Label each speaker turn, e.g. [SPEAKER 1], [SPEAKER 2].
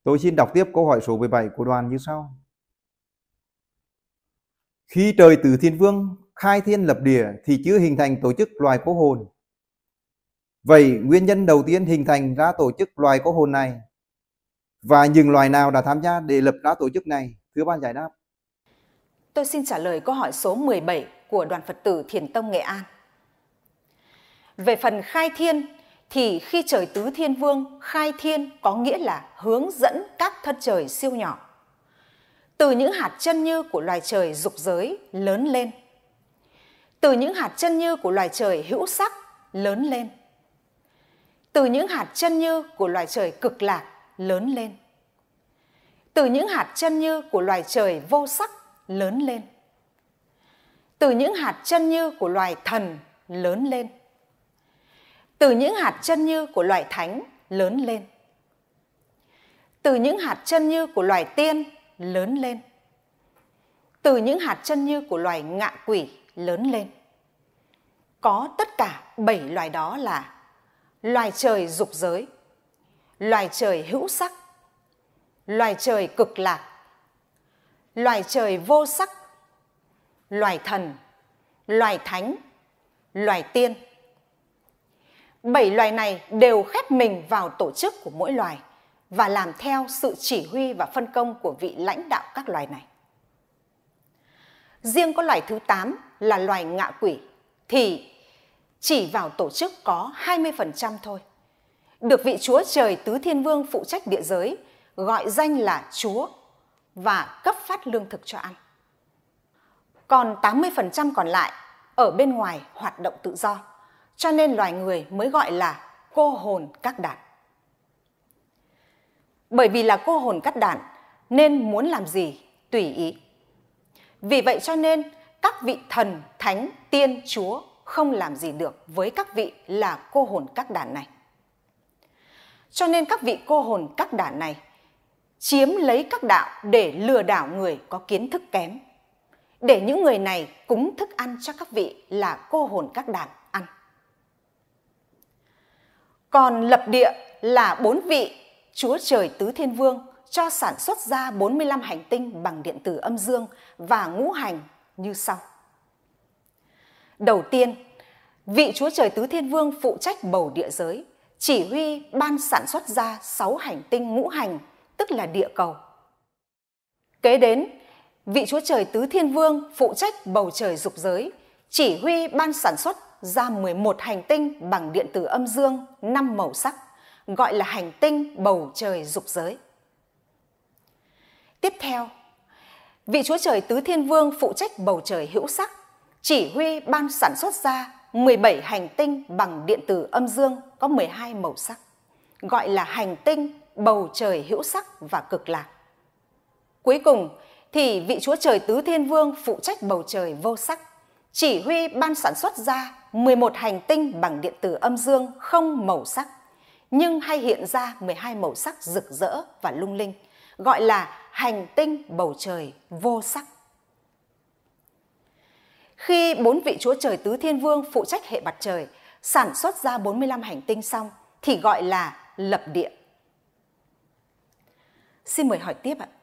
[SPEAKER 1] Tôi xin đọc tiếp câu hỏi số 17 của đoàn như sau. Khi trời Tứ Thiên Vương khai thiên lập địa thì chưa hình thành tổ chức loài có hồn. Vậy nguyên nhân đầu tiên hình thành ra tổ chức loài có hồn này và những loài nào đã tham gia để lập ra tổ chức này? Thưa ban giải đáp.
[SPEAKER 2] Tôi xin trả lời câu hỏi số 17 của Đoàn Phật tử Thiền Tông Nghệ An. Về phần khai thiên thì khi trời Tứ Thiên Vương khai thiên có nghĩa là hướng dẫn các thân trời siêu nhỏ từ những hạt chân như của loài trời dục giới lớn lên, từ những hạt chân như của loài trời hữu sắc lớn lên, từ những hạt chân như của loài trời cực lạc lớn lên, từ những hạt chân như của loài trời vô sắc lớn lên, từ những hạt chân như của loài thần lớn lên, từ những hạt chân như của loài thánh lớn lên, từ những hạt chân như của loài tiên lớn lên, từ những hạt chân như của loài ngạ quỷ lớn lên. Có tất cả 7 loài đó là loài trời dục giới, loài trời hữu sắc, loài trời cực lạc, loài trời vô sắc, loài thần, loài thánh, loài tiên. 7 loài này đều khép mình vào tổ chức của mỗi loài và làm theo sự chỉ huy và phân công của vị lãnh đạo các loài này. Riêng có loài thứ 8 là loài ngạ quỷ thì chỉ vào tổ chức có 20% thôi. Được vị Chúa Trời Tứ Thiên Vương phụ trách địa giới gọi danh là Chúa và cấp phát lương thực cho ăn. Còn 80% còn lại ở bên ngoài hoạt động tự do, cho nên loài người mới gọi là cô hồn các đản. Bởi vì là cô hồn các đản nên muốn làm gì tùy ý. Vì vậy cho nên các vị thần, thánh, tiên, chúa không làm gì được với các vị là cô hồn các đản này. Cho nên các vị cô hồn các đản này chiếm lấy các đạo để lừa đảo người có kiến thức kém, để những người này cúng thức ăn cho các vị là cô hồn các đản ăn. Còn lập địa là 4 vị Chúa Trời Tứ Thiên Vương cho sản xuất ra 45 hành tinh bằng điện tử âm dương và ngũ hành như sau. Đầu tiên, vị Chúa Trời Tứ Thiên Vương phụ trách bầu địa giới, chỉ huy ban sản xuất ra 6 hành tinh ngũ hành, tức là địa cầu. Kế đến, vị Chúa Trời Tứ Thiên Vương phụ trách bầu trời dục giới, chỉ huy ban sản xuất ra 11 hành tinh bằng điện tử âm dương 5 màu sắc, gọi là hành tinh bầu trời dục giới. Tiếp theo, vị Chúa Trời Tứ Thiên Vương phụ trách bầu trời hữu sắc, chỉ huy ban sản xuất ra 17 hành tinh bằng điện tử âm dương có 12 màu sắc, gọi là hành tinh bầu trời hữu sắc và cực lạc. Cuối cùng thì vị Chúa Trời Tứ Thiên Vương phụ trách bầu trời vô sắc, chỉ huy ban sản xuất ra 11 hành tinh bằng điện tử âm dương không màu sắc, nhưng hay hiện ra 12 màu sắc rực rỡ và lung linh, gọi là hành tinh bầu trời vô sắc. Khi 4 vị Chúa Trời Tứ Thiên Vương phụ trách hệ mặt trời sản xuất ra 45 hành tinh xong thì gọi là lập địa. Xin mời hỏi tiếp ạ.